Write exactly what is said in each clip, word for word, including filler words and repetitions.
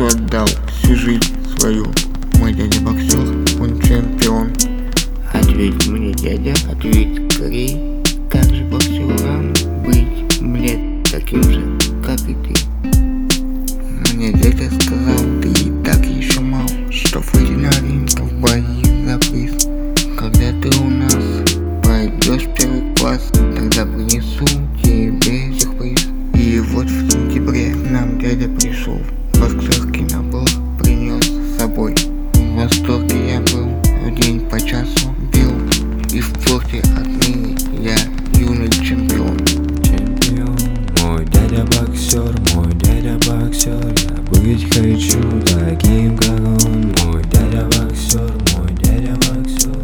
что отдал всю жизнь свою. Мой дядя боксер, он чемпион. Ответь мне, дядя, ответь скорей. Как же боксерам быть, блядь, таким же, как и ты? Мне дядя сказал, ты и так еще мал, что выйди на ринг в бои за приз. Когда ты у нас пойдешь в первый класс, тогда принесу тебе сюрприз. И вот в сентябре к нам дядя пришел, боксерский набор принес с собой. В восторге я был, в день по часу бил, и в спорте отныне я юный чемпион. Чемпион, мой дядя боксер, мой дядя боксер. Я быть хочу таким, как он. Мой дядя боксер, мой дядя боксер.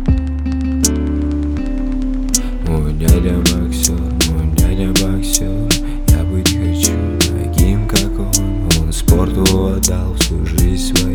Мой дядя боксер, мой дядя боксер. Я быть хочу таким, как он. Он спорту отдал всю жизнь свою.